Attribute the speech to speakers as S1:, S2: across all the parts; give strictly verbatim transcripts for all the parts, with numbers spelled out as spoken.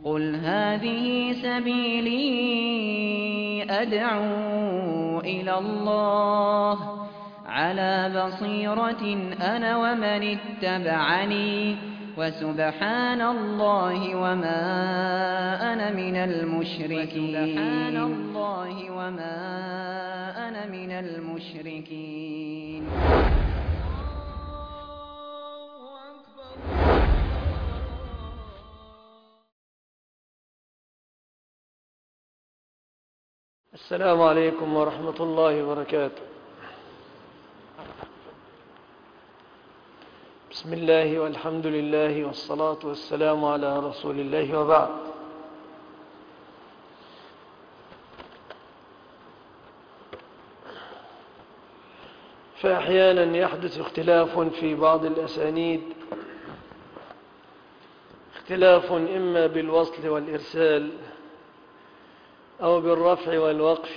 S1: قُلْ هَٰذِهِ سَبِيلِي أَدْعُو إِلَى اللَّهِ ۚ عَلَىٰ بَصِيرَةٍ أَنَا وَمَنِ اتَّبَعَنِي ۖ وَسُبْحَانَ اللَّهِ وَمَا أَنَا مِنَ الْمُشْرِكِينَ.
S2: السلام عليكم ورحمة الله وبركاته. بسم الله والحمد لله والصلاة والسلام على رسول الله، وبعد. فأحيانا يحدث اختلاف في بعض الأسانيد، اختلاف إما بالوصل والإرسال أو بالرفع والوقف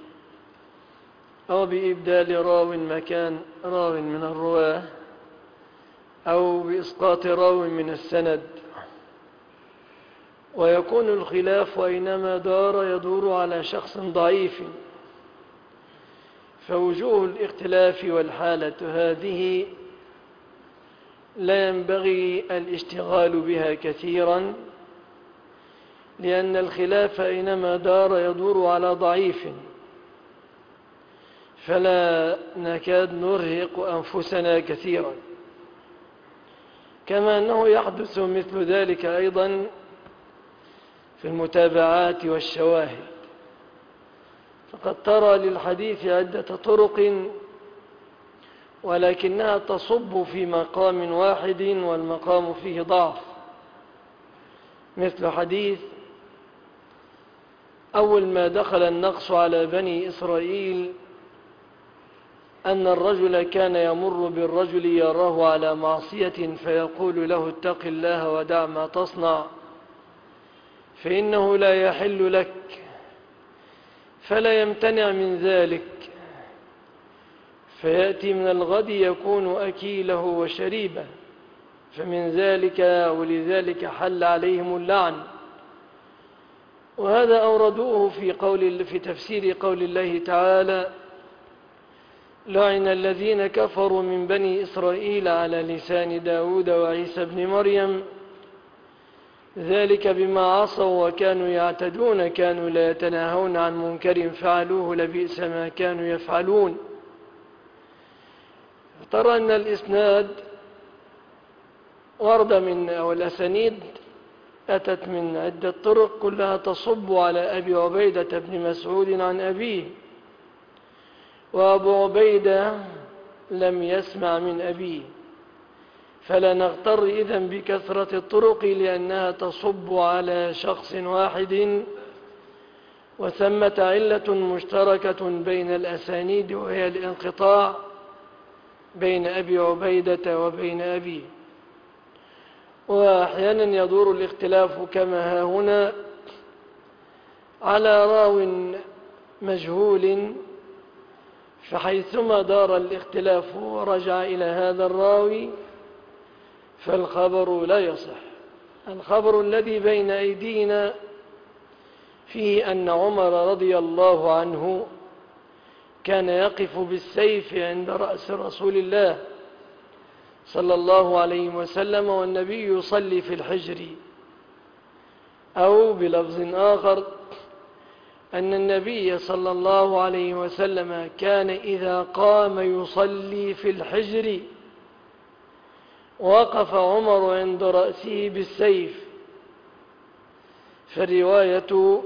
S2: أو بإبدال راو مكان راو من الرواة أو بإسقاط راو من السند. ويكون الخلاف أينما دار يدور على شخص ضعيف، فوجوه الاختلاف والحالة هذه لا ينبغي الاشتغال بها كثيرا، لأن الخلاف أينما دار يدور على ضعيف، فلا نكاد نرهق أنفسنا كثيرا. كما أنه يحدث مثل ذلك أيضا في المتابعات والشواهد، فقد ترى للحديث عدة طرق ولكنها تصب في مقام واحد والمقام فيه ضعف، مثل حديث أول ما دخل النقص على بني إسرائيل أن الرجل كان يمر بالرجل يراه على معصية فيقول له اتق الله ودع ما تصنع فإنه لا يحل لك، فلا يمتنع من ذلك، فيأتي من الغد يكون أكيله وشريبه، فمن ذلك ولذلك حل عليهم اللعن. وهذا أوردوه في, قول في تفسير قول الله تعالى لعن الذين كفروا من بني إسرائيل على لسان داود وعيسى بن مريم ذلك بما عصوا وكانوا يعتدون كانوا لا يتناهون عن منكر فعلوه لبئس ما كانوا يفعلون. ترى أن الإسناد ورد من أو الأسانيد أتت من عدة طرق كلها تصب على أبي عبيدة بن مسعود عن أبيه، وأبو عبيدة لم يسمع من أبيه، فلا نغتر إذن بكثرة الطرق لأنها تصب على شخص واحد، وثمة علة مشتركة بين الأسانيد وهي الانقطاع بين أبي عبيدة وبين أبيه. وأحيانا يدور الاختلاف كما ها هنا على راو مجهول، فحيثما دار الاختلاف ورجع إلى هذا الراوي فالخبر لا يصح. الخبر الذي بين أيدينا فيه أن عمر رضي الله عنه كان يقف بالسيف عند رأس رسول الله صلى الله عليه وسلم والنبي يصلي في الحجر، أو بلفظ آخر أن النبي صلى الله عليه وسلم كان إذا قام يصلي في الحجر وقف عمر عند رأسه بالسيف. فالرواية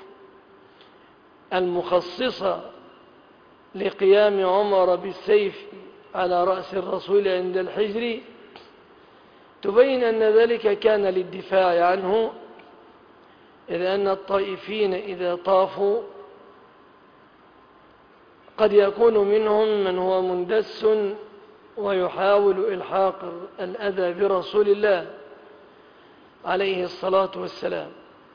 S2: المخصصة لقيام عمر بالسيف على رأس الرسول عند الحجر تبين أن ذلك كان للدفاع عنه، إذ أن الطائفين إذا طافوا قد يكون منهم من هو مندس ويحاول إلحاق الأذى برسول الله عليه الصلاة والسلام.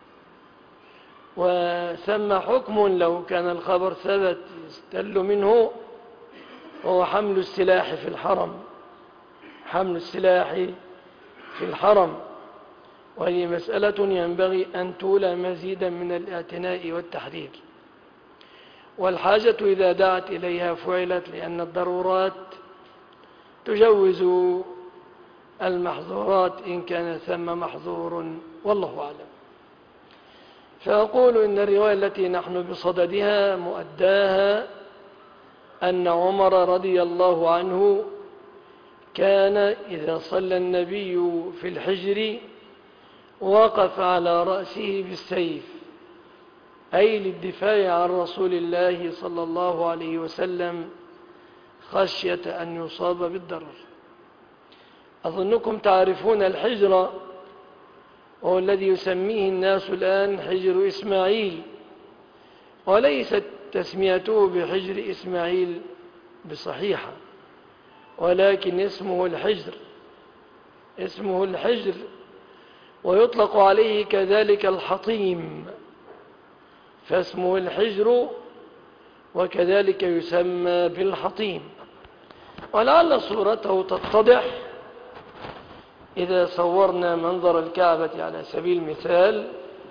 S2: وثم حكم لو كان الخبر ثبت يستل منه، وهو حمل السلاح في الحرم، حمل السلاح في الحرم. وهي مسألة ينبغي أن تولى مزيدا من الاعتناء والتحرير، والحاجة إذا دعت إليها فعلت، لأن الضرورات تجوز المحظورات إن كان ثم محظور، والله أعلم. فأقول إن الرواية التي نحن بصددها مؤداها أن عمر رضي الله عنه كان إذا صلى النبي في الحجر وقف على رأسه بالسيف، أي للدفاع عن رسول الله صلى الله عليه وسلم خشية أن يصاب بالضرر. أظنكم تعرفون الحجر، وهو الذي يسميه الناس الآن حجر إسماعيل، وليست تسميته بحجر إسماعيل بصحيحة، ولكن اسمه الحجر، اسمه الحجر، ويطلق عليه كذلك الحطيم، فاسمه الحجر وكذلك يسمى بالحطيم. ولعل صورته تتضح إذا صورنا منظر الكعبة على سبيل المثال.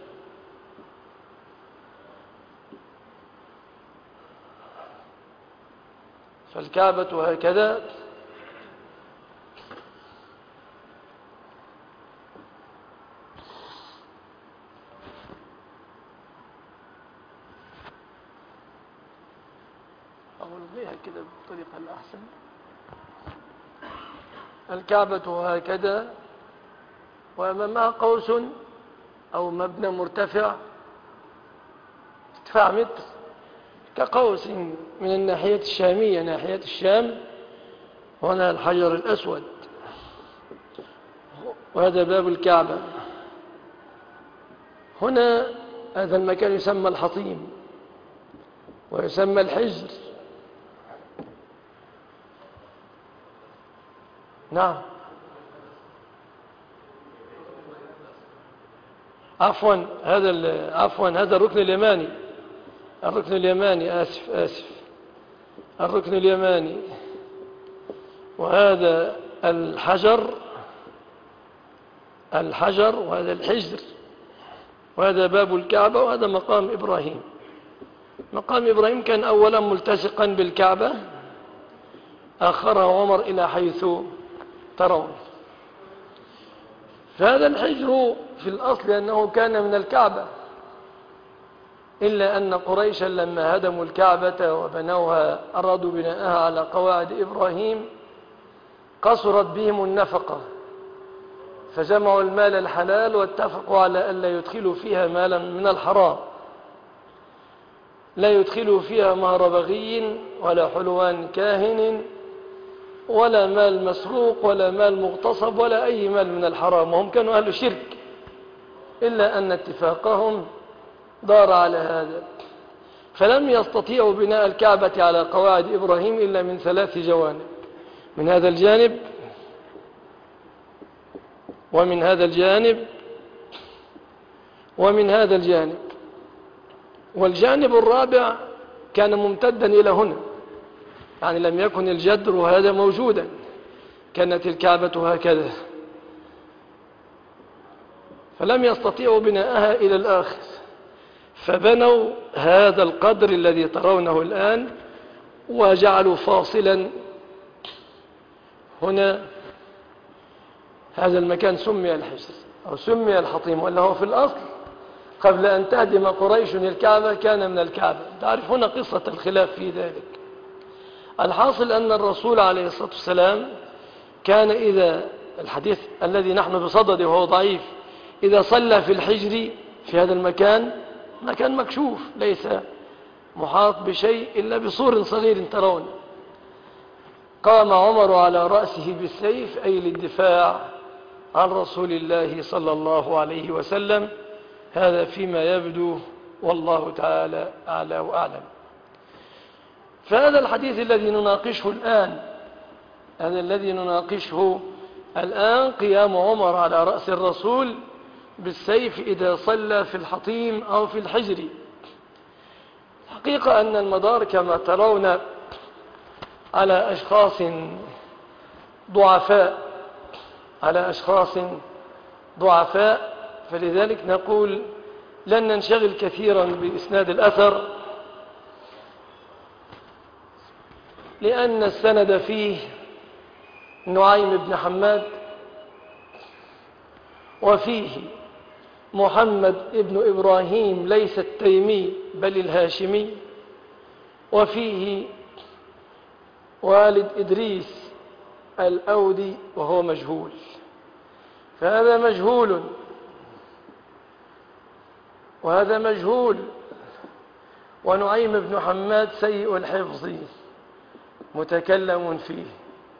S2: فالكعبة هكذا، أقول بها كده بالطريقة الأحسن. الكعبة هكذا، وأمامها قوس أو مبنى مرتفع ارتفاع متر كقوس من الناحية الشامية، ناحية الشام، هنا الحجر الأسود، وهذا باب الكعبة. هنا هذا المكان يسمى الحطيم ويسمى الحجر. نعم، عفوا هذا عفوا هذا الركن اليماني، الركن اليماني، آسف آسف الركن اليماني. وهذا الحجر الحجر وهذا الحجر، وهذا باب الكعبة، وهذا مقام إبراهيم. مقام إبراهيم كان أولا ملتصقا بالكعبة، آخره عمر إلى حيث ترون. فهذا الحجر في الأصل أنه كان من الكعبة، إلا أن قريشا لما هدموا الكعبة وبنوها أرادوا بناءها على قواعد إبراهيم قصرت بهم النفقة، فجمعوا المال الحلال واتفقوا على أن لا يدخلوا فيها مالا من الحرام، لا يدخلوا فيها مهر بغي ولا حلوان كاهن ولا مال مسروق ولا مال مغتصب ولا أي مال من الحرام، وهم كانوا أهل شرك، إلا أن اتفاقهم دار على هذا. فلم يستطيعوا بناء الكعبة على قواعد إبراهيم إلا من ثلاث جوانب، من هذا الجانب ومن هذا الجانب ومن هذا الجانب، والجانب الرابع كان ممتدا إلى هنا، يعني لم يكن الجدر هذا موجودا، كانت الكعبة هكذا، فلم يستطيعوا بناءها إلى الآخر، فبنوا هذا القدر الذي ترونه الآن وجعلوا فاصلا هنا. هذا المكان سمي الحجر أو سمي الحطيم، ولا هو في الأصل قبل أن تهدم قريش الكعبة كان من الكعبة. تعرفون قصة الخلاف في ذلك. الحاصل أن الرسول عليه الصلاة والسلام كان إذا، الحديث الذي نحن بصدده وهو ضعيف، إذا صلى في الحجر في هذا المكان، مكان مكشوف ليس محاط بشيء إلا بسور صغير ترون، قام عمر على رأسه بالسيف، أي للدفاع عن رسول الله صلى الله عليه وسلم. هذا فيما يبدو، والله تعالى أعلى وأعلم. فهذا الحديث الذي نناقشه الآن هذا الذي نناقشه الآن قيام عمر على رأس الرسول بالسيف إذا صلى في الحطيم أو في الحجر. الحقيقة أن المدار كما ترون على أشخاص ضعفاء على أشخاص ضعفاء فلذلك نقول لن ننشغل كثيرا بإسناد الأثر، لأن السند فيه نعيم بن حماد، وفيه محمد بن إبراهيم ليس التيمي بل الهاشمي، وفيه والد إدريس الأودي وهو مجهول، فهذا مجهول وهذا مجهول. ونعيم بن حماد سيء الحفظ متكلم فيه.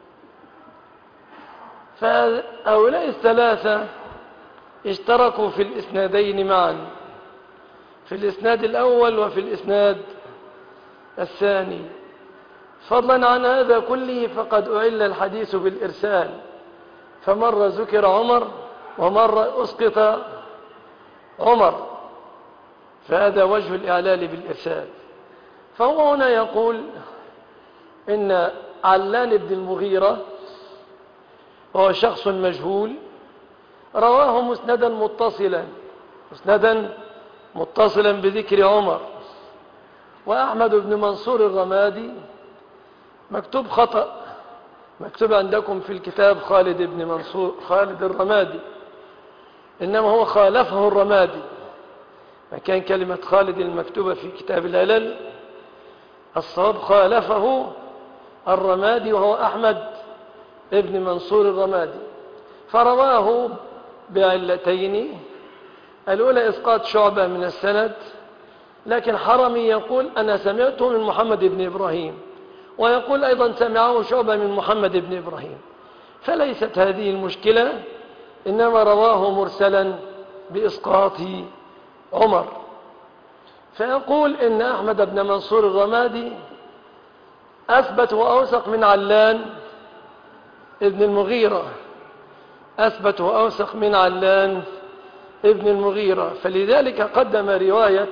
S2: فهؤلاء الثلاثة اشتركوا في الإسنادين معا، في الإسناد الأول وفي الإسناد الثاني. فضلا عن هذا كله فقد أعل الحديث بالإرسال، فمرة ذكر عمر ومرة أسقط عمر، فهذا وجه الإعلال بالإرسال. فهو هنا يقول إن علان بن المغيرة هو شخص مجهول، رواه مسندا متصلا مسندا متصلا بذكر عمر. وأحمد بن منصور الرمادي مكتوب خطأ، مكتوب عندكم في الكتاب خالد بن منصور خالد الرمادي، إنما هو خالفه الرمادي، مكان كلمة خالد المكتوبة في كتاب العلل الصواب خالفه الرمادي وهو أحمد ابن منصور الرمادي. فرواه بعلتين، الأولى إسقاط شعبة من السند، لكن حرمي يقول أنا سمعته من محمد بن إبراهيم، ويقول أيضا سمعه شعبة من محمد بن إبراهيم، فليست هذه المشكلة، إنما رواه مرسلا بإسقاط عمر. فيقول إن أحمد بن منصور الرمادي أثبت وأوثق من علان ابن المغيرة، أثبت وأوثق من علان ابن المغيرة، فلذلك قدم رواية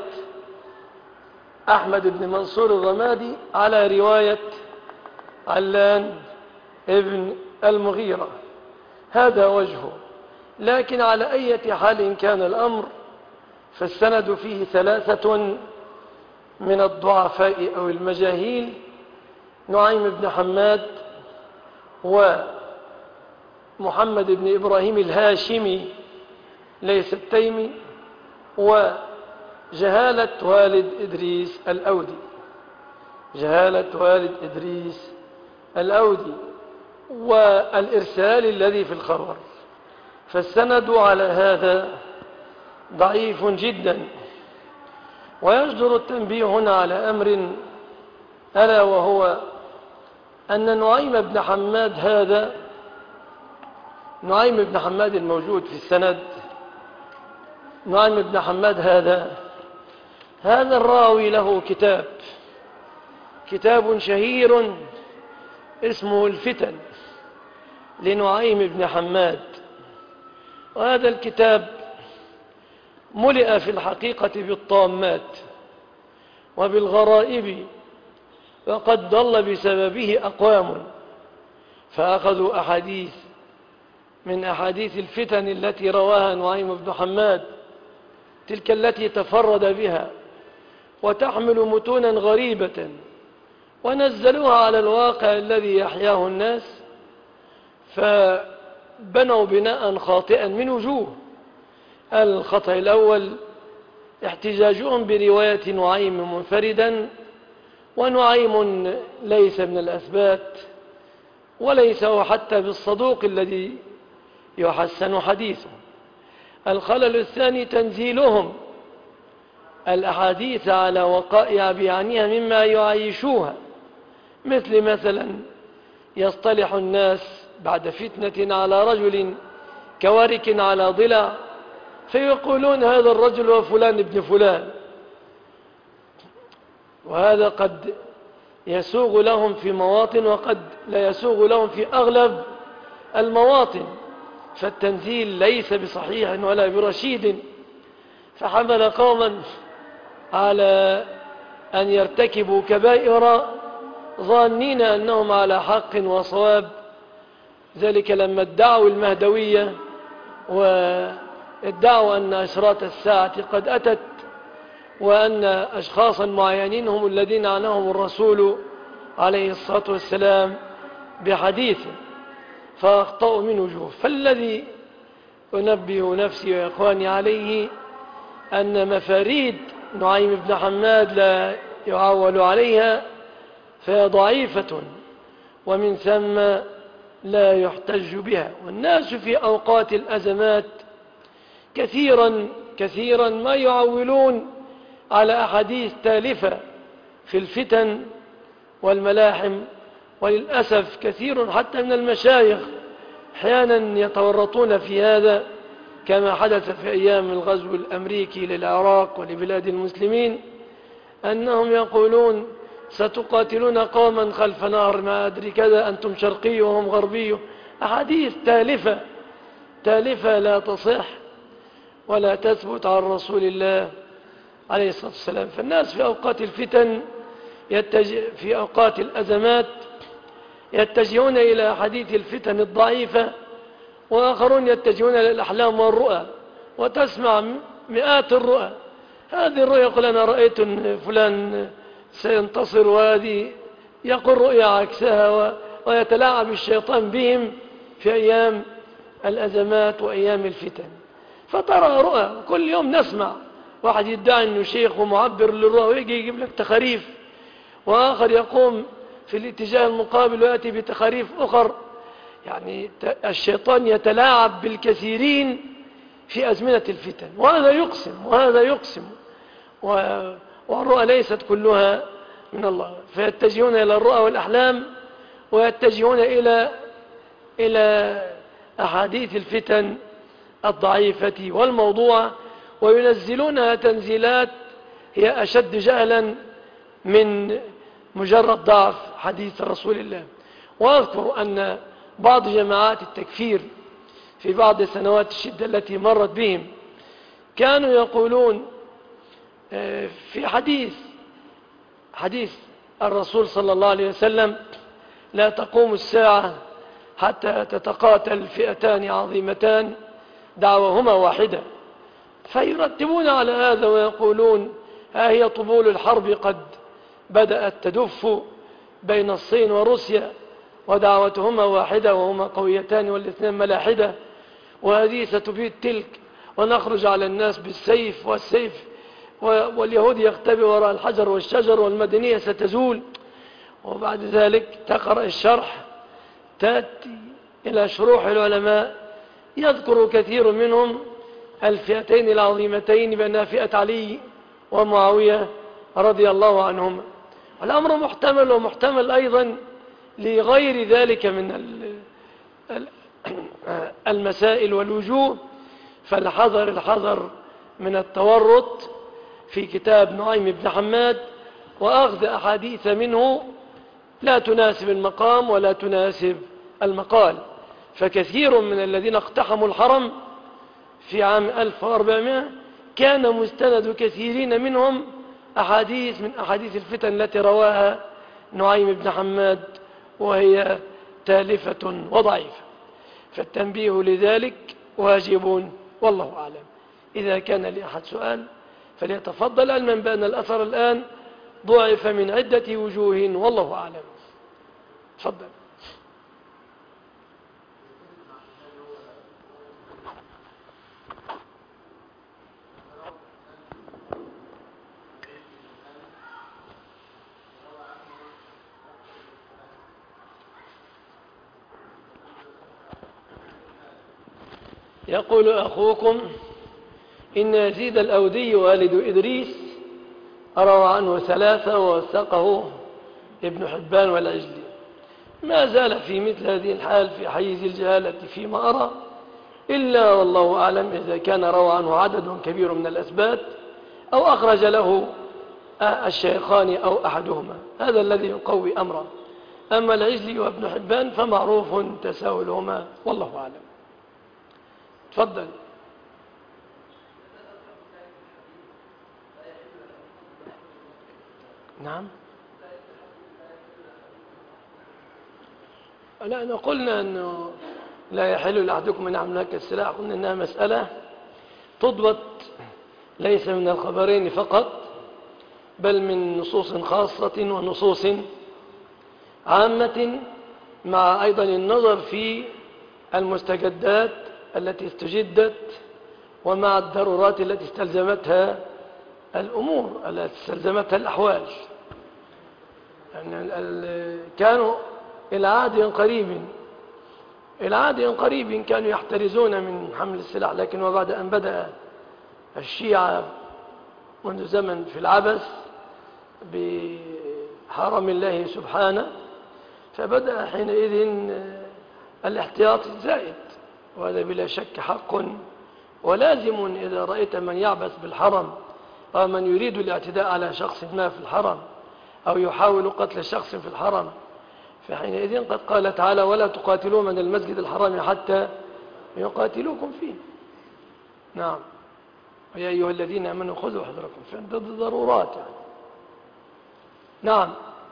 S2: أحمد بن منصور الرمادي على رواية علان ابن المغيرة. هذا وجهه. لكن على أي حال كان الأمر، فالسند فيه ثلاثة من الضعفاء أو المجاهيل: نعيم بن حماد، ومحمد بن إبراهيم الهاشمي ليس التيمي، وجهالة والد إدريس الأودي جهالة والد إدريس الأودي والإرسال الذي في الخبر. فالسند على هذا ضعيف جدا. ويجدر التنبيه هنا على أمر، ألا وهو أن نعيم بن حماد هذا نعيم بن حماد الموجود في السند، نعيم بن حماد هذا هذا الراوي له كتاب كتاب شهير اسمه الفتن لنعيم بن حماد. وهذا الكتاب ملئ في الحقيقة بالطامات وبالغرائب، وقد ضل بسببه أقوام، فأخذوا أحاديث من أحاديث الفتن التي رواها نعيم بن حماد، تلك التي تفرد بها، وتحمل متونا غريبة، ونزلوها على الواقع الذي يحياه الناس، فبنوا بناء خاطئا من وجوه. الخطأ الأول احتجاجهم برواية نعيم منفردا، ونعيم ليس من الأثبات، وليس هو حتى بالصدوق الذي يحسن حديثه. الخلل الثاني تنزيلهم الأحاديث على وقائع بيعنيها مما يعيشوها، مثل مثلا يصطلح الناس بعد فتنة على رجل كوارك على ضلع، فيقولون هذا الرجل هو فلان ابن فلان، وهذا قد يسوغ لهم في مواطن وقد لا يسوغ لهم في أغلب المواطن. فالتنزيل ليس بصحيح ولا برشيد، فحمل قوما على أن يرتكبوا كبائر ظانين أنهم على حق وصواب، ذلك لما ادعوا المهدوية ادعوا أن أشراط الساعة قد أتت، وأن أشخاصا معينين هم الذين عناهم الرسول عليه الصلاة والسلام بحديث، فأخطأوا من وجوه. فالذي أنبه نفسي وإخواني عليه أن مفاريد نعيم بن حماد لا يعول عليها، فهي ضعيفة، ومن ثم لا يحتج بها. والناس في أوقات الأزمات كثيرا كثيرا ما يعولون على أحاديث تالفة في الفتن والملاحم، وللأسف كثير حتى من المشايخ أحيانا يتورطون في هذا، كما حدث في أيام الغزو الأمريكي للعراق ولبلاد المسلمين، أنهم يقولون ستقاتلون قوما خلف نهر ما أدري كذا، أنتم شرقي وهم غربي. أحاديث تالفة تالفة لا تصح ولا تثبت عن رسول الله عليه الصلاة والسلام. فالناس في أوقات الفتن يتجه في أوقات الأزمات يتجهون إلى حديث الفتن الضعيفة، وآخرون يتجهون إلى الأحلام والرؤى، وتسمع مئات الرؤى. هذه الرؤيا يقول أنا رأيت فلان سينتصر، وهذه يقول رؤيا عكسها، ويتلاعب الشيطان بهم في أيام الأزمات وأيام الفتن. فترى رؤى كل يوم، نسمع واحد يدعي أنه شيخ ومعبر للرؤى ويجي يجيب لك تخاريف، وآخر يقوم في الاتجاه المقابل ويأتي بتخاريف أخر. يعني الشيطان يتلاعب بالكثيرين في أزمنة الفتن، وهذا يقسم وهذا يقسم، والرؤى ليست كلها من الله. فيتجهون إلى الرؤى والأحلام، ويتجهون إلى إلى أحاديث الفتن الضعيفة والموضوعة، وينزلونها تنزيلات هي أشد جهلا من مجرد ضعف حديث رسول الله. وأذكر أن بعض جماعات التكفير في بعض سنوات الشدة التي مرت بهم كانوا يقولون في حديث حديث الرسول صلى الله عليه وسلم لا تقوم الساعة حتى تتقاتل فئتان عظيمتان دعوهما واحدة، فيرتبون على هذا ويقولون ها هي طبول الحرب قد بدأت تدف بين الصين وروسيا، ودعوتهما واحدة وهما قويتان والاثنين ملاحدة، وهذه ستبيد تلك، ونخرج على الناس بالسيف، والسيف واليهود يختبئ وراء الحجر والشجر، والمدنية ستزول. وبعد ذلك تقرأ الشرح، تأتي إلى شروح العلماء، يذكر كثير منهم الفئتين العظيمتين بأنها فئة علي ومعاوية رضي الله عنهم. والأمر محتمل، ومحتمل أيضا لغير ذلك من المسائل والوجوه. فالحذر الحذر من التورط في كتاب نعيم بن حماد، وأخذ أحاديث منه لا تناسب المقام ولا تناسب المقال. فكثير من الذين اقتحموا الحرم في عام ألف وأربعمائة كان مستند كثيرين منهم أحاديث من أحاديث الفتن التي رواها نعيم بن حماد، وهي تالفة وضعيفة. فالتنبيه لذلك واجب، والله أعلم. إذا كان لأحد سؤال فليتفضل، علما بأن الأثر الآن ضعف من عدة وجوه، والله أعلم. تفضل. يقول أخوكم إن يزيد الأودي والد إدريس روى عنه ثلاثة ووثقه ابن حبان والعجلي. ما زال في مثل هذه الحال في حيز الجهالة فيما أرى، إلا والله أعلم إذا كان روى عنه عدد كبير من الأثبات، أو أخرج له الشيخان أو أحدهما، هذا الذي يقوي أمره. أما العجلي وابن حبان فمعروف تساهلهما، والله أعلم. تفضل. نعم. لا، قلنا أنه لا يحل لأحدكم من عملك السلاح، قلنا أنها مسألة تضبط ليس من الخبرين فقط، بل من نصوص خاصة ونصوص عامة، مع أيضا النظر في المستجدات التي استجدت ومع الضرورات التي استلزمتها الأمور التي استلزمتها الأحوال. يعني كانوا إلى عهد قريب إلى عهد قريب كانوا يحترزون من حمل السلاح، لكن وبعد أن بدأ الشيعة منذ زمن في العبث بحرم الله سبحانه، فبدأ حينئذ الاحتياط الزائد، وهذا بلا شك حق ولازم. إذا رأيت من يعبث بالحرم أو من يريد الاعتداء على شخص ما في الحرم أو يحاول قتل شخص في الحرم، فحينئذ قد قال تعالى: ولا تقاتلوا من المسجد الحرام حتى يقاتلوكم فيه. نعم. يا أيها الذين آمنوا خذوا حذركم، فهذه ضرورات يعني. نعم.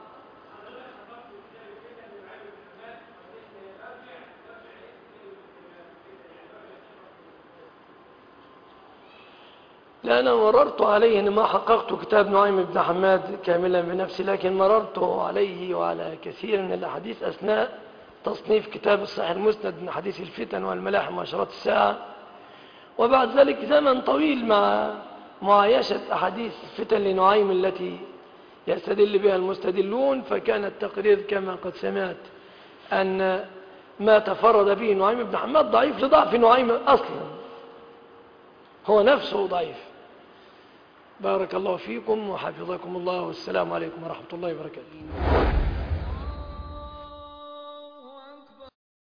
S2: لا، أنا مررت عليه، أنا ما حققت كتاب نعيم بن حماد كاملا بنفسي، لكن مررت عليه وعلى كثير من الأحاديث أثناء تصنيف كتاب الصحيح المسند من حديث الفتن والملاحم وأشراط الساعة، وبعد ذلك زمن طويل مع معايشة أحاديث الفتن لنعيم التي يستدل بها المستدلون. فكان التقرير كما قد سمعت أن ما تفرد به نعيم بن حماد ضعيف لضعف نعيم أصلا، هو نفسه ضعيف. بارك الله فيكم وحفظكم الله، والسلام عليكم ورحمة الله وبركاته.